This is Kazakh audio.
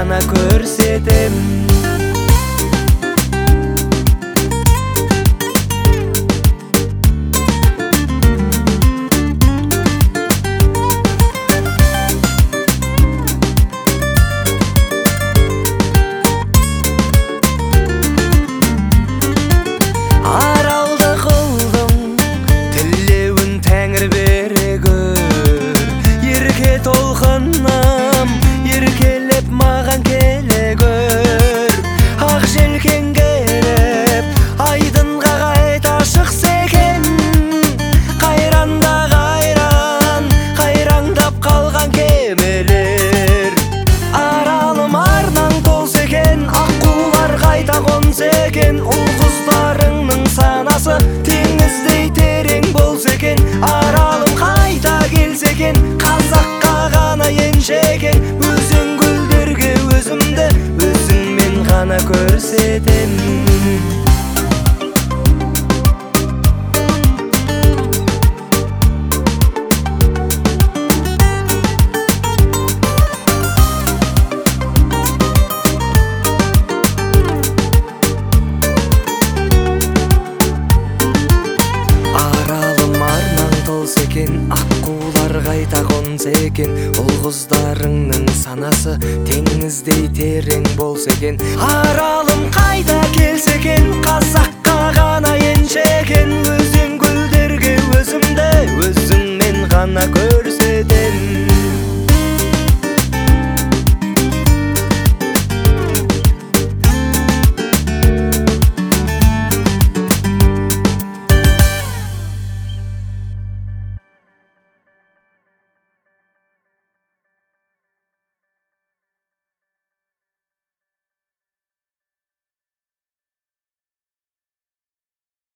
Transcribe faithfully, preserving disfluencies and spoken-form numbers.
ғана көрсетем. Толқыным еркелеп маған келе көр, ақ желкен керіп айдынға қайта шықса екен. Қайранда қайран, қайраңдап қалған кемелер, аралым арнаң толса екен, аққулар қайта қонса екен. Ұл қыздарыңның санасы теңіздей терең болса екен, аралым қайта келсе екен. Қазаққа ғана еншеген, өзің гүлдерге өзімді өзіңмен ғана көрсетем. Аралым арнаң толса екен, аққулар қайта қонса екен. Ұл қыздарыңның санасы теңіздей терең болса екен, аралым қайта келсе екен. Қазаққа ғана еншеген, өзің гүлдерге өзімді өзіңмен ғана көрсетем.